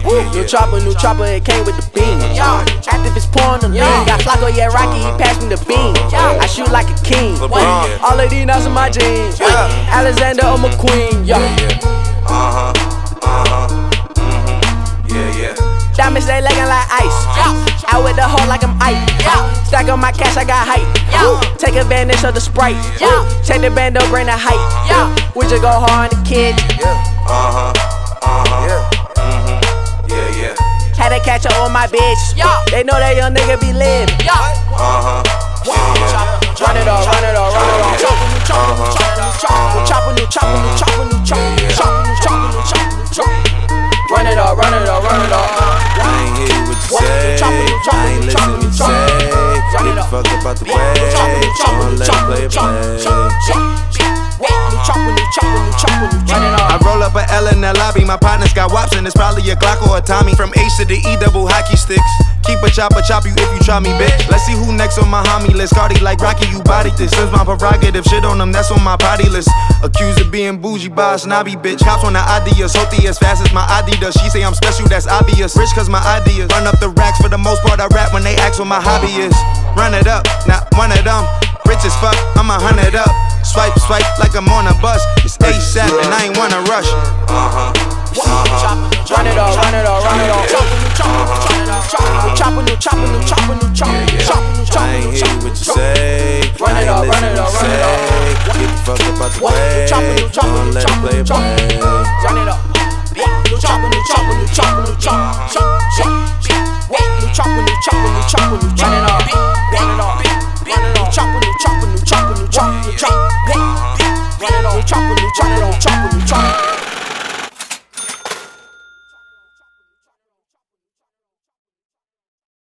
New chopper, it came with the beam. Activist pouring the lean. Got Flacco, yeah, Rocky, he passed me the beam. I shoot like a king. All of these nuts in my jeans. Alexander or McQueen. Diamonds, they leggin' like ice. Out with the hoe like I'm ice. Stack on my cash, I got height. Take advantage of the Sprite. Check the bando, bring the height. We just go hard on the kids. Had to catch up on my bitch. They know that young nigga be lit. Run it all, run it all, run it all. Chopper, new chopper. Run it all, run it all, run it all. I ain't hear what you say. I ain't listen what you say. Get the fuck up out the way. Don't let it play. I roll up a L in the lobby. My partner's got wops and it's probably a Glock or a Tommy. From H to the E, double hockey sticks. Keep a chopper, chop you if you try me, bitch. Let's see who next on my homie list. Cardi like Rocky, you bodied this. Since my prerogative, shit on them, that's on my potty list. Accused of being bougie by a snobby bitch. Cops on the ideas, Hoti as fast as my Adidas. She say I'm special, that's obvious. Rich cause my ideas. Run up the racks, for the most part I rap when they ask what my hobby is. Run it up, not one of them. Rich as fuck, I'm 100 up. Swipe, swipe like I'm on a bus. It's ASAP and I ain't wanna rush. Run it all, run it all, run it all. Chopper, new chopper. I ain't hear what you say. Run it all, run it all, run it all. Get the fuck up out the way. Don't let it play. Run it up. New chopper. Run it all. New chopper.